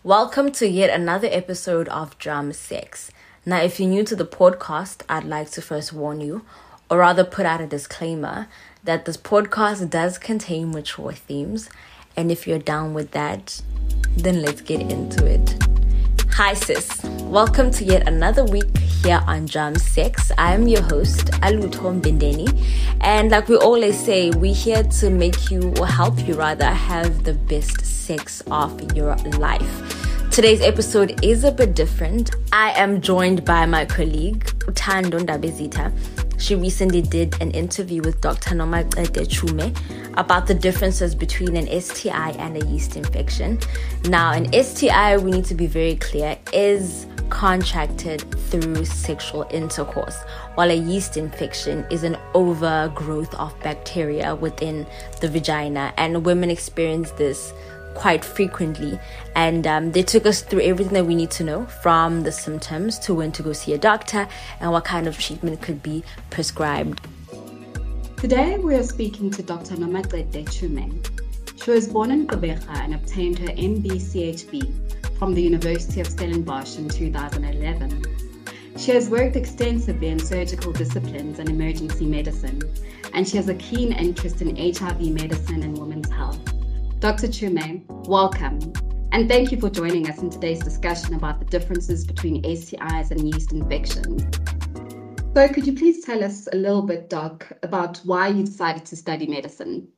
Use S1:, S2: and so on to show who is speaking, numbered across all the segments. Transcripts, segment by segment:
S1: Welcome to yet another episode of Drum 6. Now, if you're new to the podcast, I'd like to first warn you, or rather put out a disclaimer, that this podcast does contain mature themes, and if you're down with that, then let's get into it. Hi sis, welcome to yet another week here on Drum 6. I'm your host, Alutho Mbindeni, and like we always say, we're here to make you, or help you rather, have the best sex of your life. Today's episode is a bit different. I am joined by my colleague, Thando Ndabezitha. She recently did an interview with Dr. Nomaqede Chume about the differences between an STI and a yeast infection. Now, an STI, we need to be very clear, is contracted through sexual intercourse, while a yeast infection is an overgrowth of bacteria within the vagina, and women experience this quite frequently, and they took us through everything that we need to know, from the symptoms to when to go see a doctor and what kind of treatment could be prescribed.
S2: Today we are speaking to Dr. Nomaqede Chume. She was born in Gqeberha and obtained her MB-CHB from the University of Stellenbosch in 2011. She has worked extensively in surgical disciplines and emergency medicine, and she has a keen interest in HIV medicine and women's health. Dr. Chume, welcome, and thank you for joining us in today's discussion about the differences between STIs and yeast infections. So could you please tell us a little bit, Doc, about why you decided to study medicine?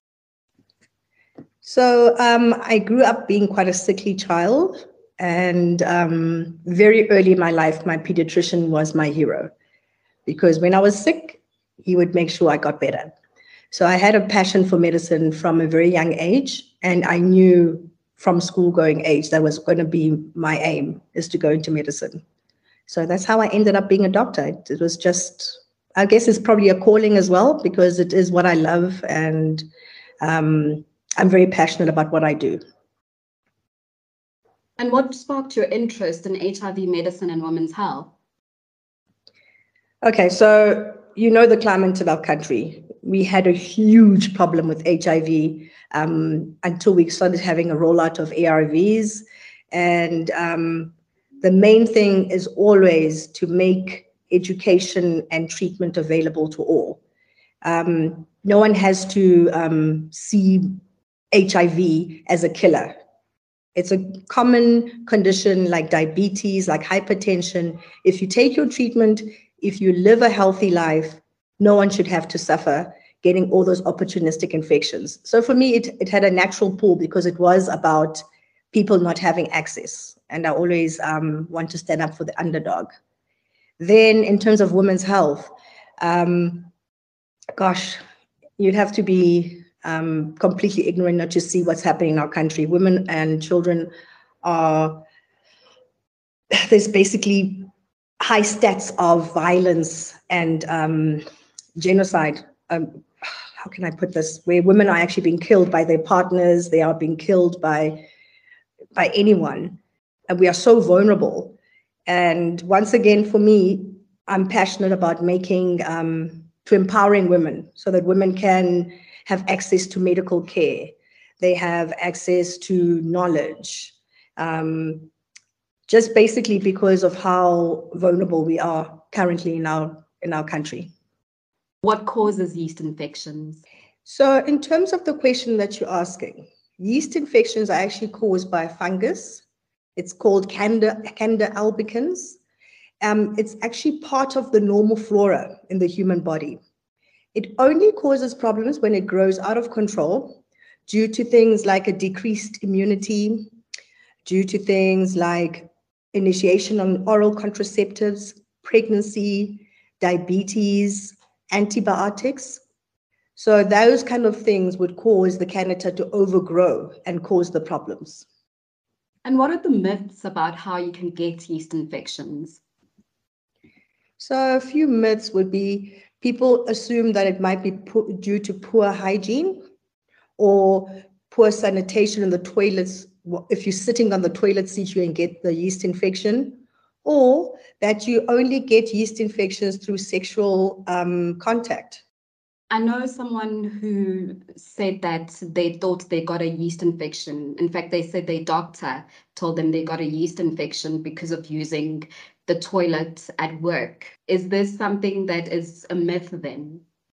S3: So I grew up being quite a sickly child, and very early in my life, my pediatrician was my hero, because when I was sick, he would make sure I got better. So I had a passion for medicine from a very young age, and I knew from school going age that was going to be my aim, is to go into medicine. So that's how I ended up being a doctor. It was just, I guess it's probably a calling as well, because it is what I love, and I'm very passionate about what I do.
S2: And what sparked your interest in HIV medicine and women's health?
S3: Okay, so you know the climate of our country. We had a huge problem with HIV until we started having a rollout of ARVs. And the main thing is always to make education and treatment available to all. No one has to see HIV as a killer. It's a common condition like diabetes, like hypertension. If you take your treatment, if you live a healthy life, no one should have to suffer getting all those opportunistic infections. So for me, it had a natural pull, because it was about people not having access. And I always want to stand up for the underdog. Then in terms of women's health, gosh, you'd have to be completely ignorant not to see what's happening in our country. Women and children there's basically high stats of violence and genocide. How can I put this? Where women are actually being killed by their partners, they are being killed by anyone, and we are so vulnerable. And once again, for me, I'm passionate about to empowering women, so that women can have access to medical care, they have access to knowledge, just basically because of how vulnerable we are currently in our country.
S2: What causes yeast infections?
S3: So in terms of the question that you're asking, yeast infections are actually caused by a fungus. It's called Candida albicans. It's actually part of the normal flora in the human body. It only causes problems when it grows out of control due to things like a decreased immunity, due to things like initiation on oral contraceptives, pregnancy, diabetes, antibiotics. So those kind of things would cause the Candida to overgrow and cause the problems.
S2: And what are the myths about how you can get yeast infections?
S3: So a few myths would be, people assume that it might be due to poor hygiene or poor sanitation in the toilets. If you're sitting on the toilet seat, you can get the yeast infection, or that you only get yeast infections through sexual contact.
S2: I know someone who said that they thought they got a yeast infection. In fact, they said their doctor told them they got a yeast infection because of using the toilet at work. Is this something that is a myth then?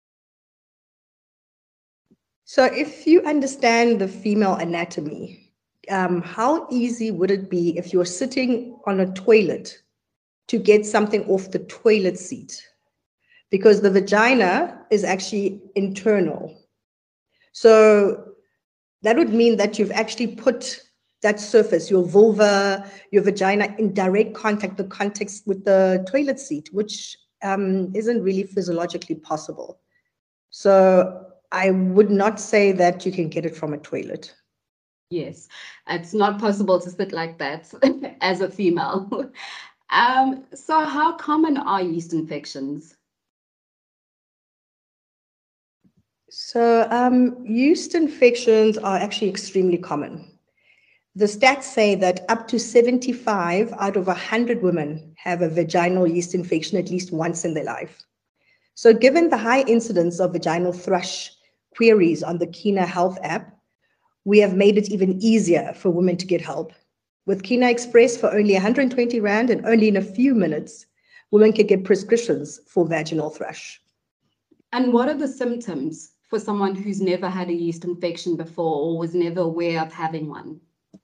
S3: So if you understand the female anatomy, how easy would it be if you're sitting on a toilet to get something off the toilet seat? Because the vagina is actually internal. So that would mean that you've actually put that surface, your vulva, your vagina, in direct contact, the context with the toilet seat, which isn't really physiologically possible. So I would not say that you can get it from a toilet.
S2: Yes, it's not possible to sit like that as a female. So how common are yeast infections?
S3: So yeast infections are actually extremely common. The stats say that up to 75 out of 100 women have a vaginal yeast infection at least once in their life. So given the high incidence of vaginal thrush queries on the Kina Health app, we have made it even easier for women to get help. With Kina Express, for only 120 Rand and only in a few minutes, women can get prescriptions for vaginal thrush.
S2: And what are the symptoms for someone who's never had a yeast infection before or was never aware of having one?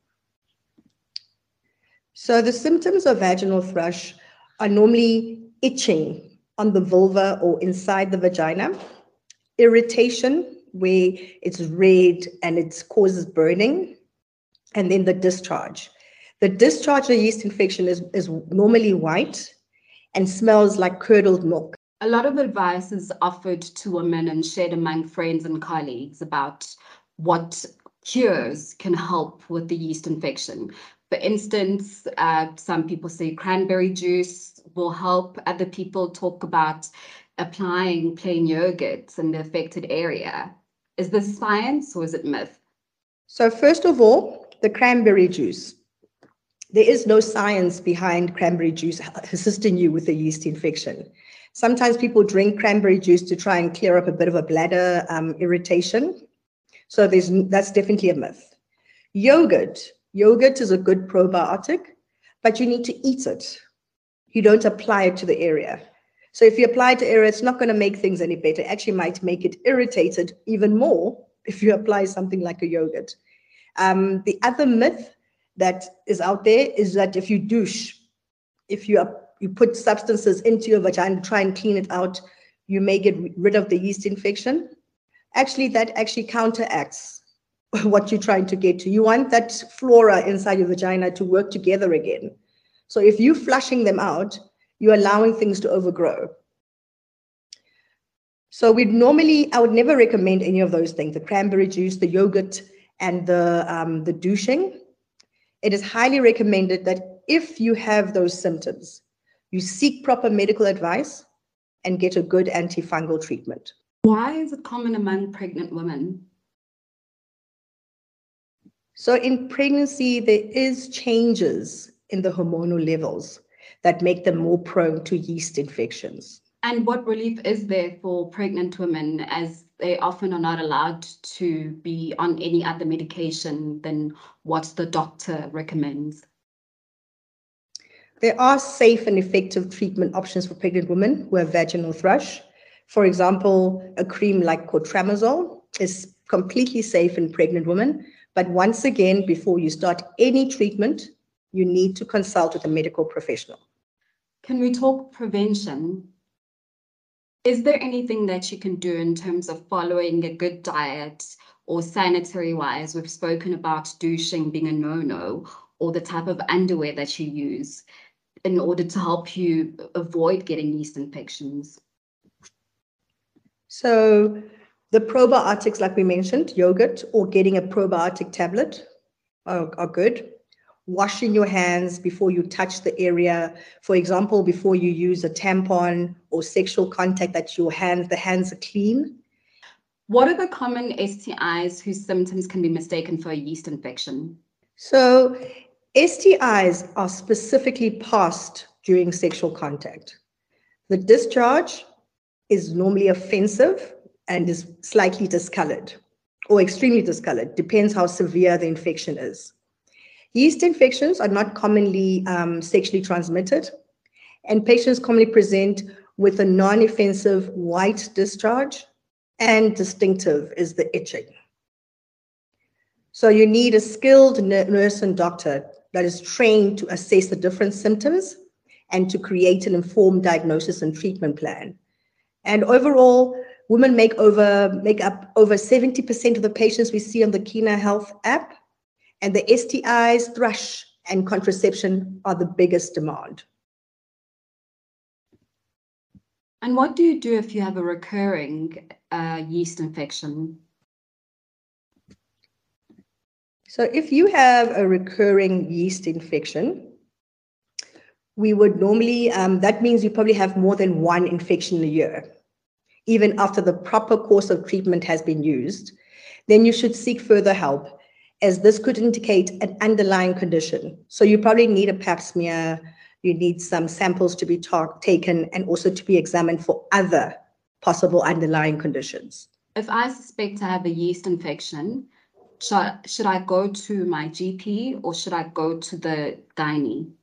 S3: So the symptoms of vaginal thrush are normally itching on the vulva or inside the vagina, irritation where it's red and it causes burning, and then the discharge. The discharge of a yeast infection is normally white and smells like curdled milk.
S2: A lot of advice is offered to women and shared among friends and colleagues about what cures can help with the yeast infection. For instance, some people say cranberry juice will help. Other people talk about applying plain yogurt in the affected area. Is this science or is it myth?
S3: So first of all, the cranberry juice. There is no science behind cranberry juice assisting you with a yeast infection. Sometimes people drink cranberry juice to try and clear up a bit of a bladder irritation. So that's definitely a myth. Yogurt is a good probiotic, but you need to eat it. You don't apply it to the area. So if you apply it to the area, it's not going to make things any better. It actually might make it irritated even more if you apply something like a yogurt. The other myth that is out there is that if you douche, if you put substances into your vagina to try and clean it out, you may get rid of the yeast infection. Actually, that actually counteracts what you're trying to get to. You want that flora inside your vagina to work together again. So if you're flushing them out, you're allowing things to overgrow. So I would never recommend any of those things, the cranberry juice, the yogurt, and the douching. It is highly recommended that if you have those symptoms, you seek proper medical advice and get a good antifungal treatment.
S2: Why is it common among pregnant women?
S3: So in pregnancy, there is changes in the hormonal levels that make them more prone to yeast infections.
S2: And what relief is there for pregnant women, as they often are not allowed to be on any other medication than what the doctor recommends?
S3: There are safe and effective treatment options for pregnant women who have vaginal thrush. For example, a cream like cotramazole is completely safe in pregnant women. But once again, before you start any treatment, you need to consult with a medical professional.
S2: Can we talk prevention? Is there anything that you can do in terms of following a good diet or sanitary-wise? We've spoken about douching being a no-no, or the type of underwear that you use in order to help you avoid getting yeast infections.
S3: So the probiotics, like we mentioned, yogurt or getting a probiotic tablet are good. Washing your hands before you touch the area. For example, before you use a tampon or sexual contact, that the hands are clean.
S2: What are the common STIs whose symptoms can be mistaken for a yeast infection?
S3: So STIs are specifically passed during sexual contact. The discharge is normally offensive and is slightly discolored or extremely discolored, depends how severe the infection is. Yeast infections are not commonly sexually transmitted, and patients commonly present with a non-offensive white discharge, and distinctive is the itching. So you need a skilled nurse and doctor that is trained to assess the different symptoms and to create an informed diagnosis and treatment plan. And overall, women make up over 70% of the patients we see on the Kena Health app, and the STIs, thrush, and contraception are the biggest demand.
S2: And what do you do if you have a recurring yeast infection?
S3: So if you have a recurring yeast infection, we would normally, that means you probably have more than one infection a year, even after the proper course of treatment has been used. Then you should seek further help, as this could indicate an underlying condition. So you probably need a pap smear, you need some samples to be taken and also to be examined for other possible underlying conditions.
S2: If I suspect to have a yeast infection, should I go to my GP or should I go to the gynae?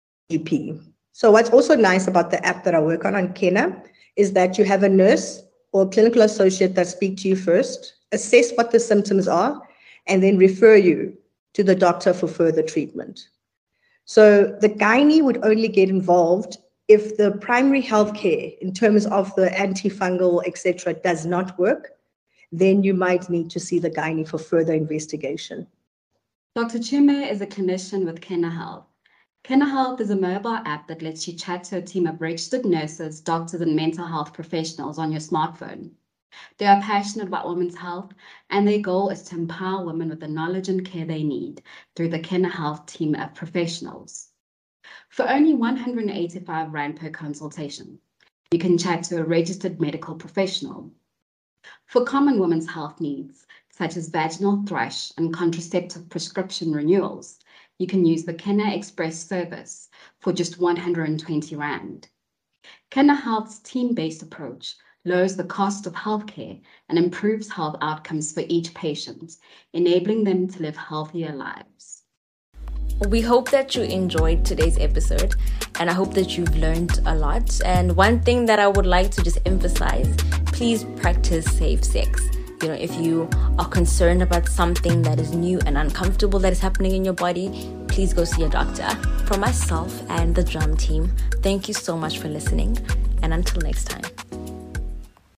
S3: GP. So what's also nice about the app that I work on Kena is that you have a nurse or clinical associate that speak to you first, assess what the symptoms are, and then refer you to the doctor for further treatment. So the gynae would only get involved if the primary health care in terms of the antifungal, etc., does not work. Then you might need to see the gynae for further investigation.
S2: Dr. Chiume is a clinician with Kena Health. Kena Health is a mobile app that lets you chat to a team of registered nurses, doctors, and mental health professionals on your smartphone. They are passionate about women's health, and their goal is to empower women with the knowledge and care they need through the Kena Health team of professionals. For only 185 Rand per consultation, you can chat to a registered medical professional. For common women's health needs, such as vaginal thrush and contraceptive prescription renewals, you can use the Kena Express service for just 120 Rand. Kena Health's team-based approach lowers the cost of healthcare and improves health outcomes for each patient, enabling them to live healthier lives.
S1: We hope that you enjoyed today's episode, and I hope that you've learned a lot. And one thing that I would like to just emphasize, please practice safe sex. You know, if you are concerned about something that is new and uncomfortable that is happening in your body, please go see a doctor. From myself and the Drum team, thank you so much for listening, and until next time.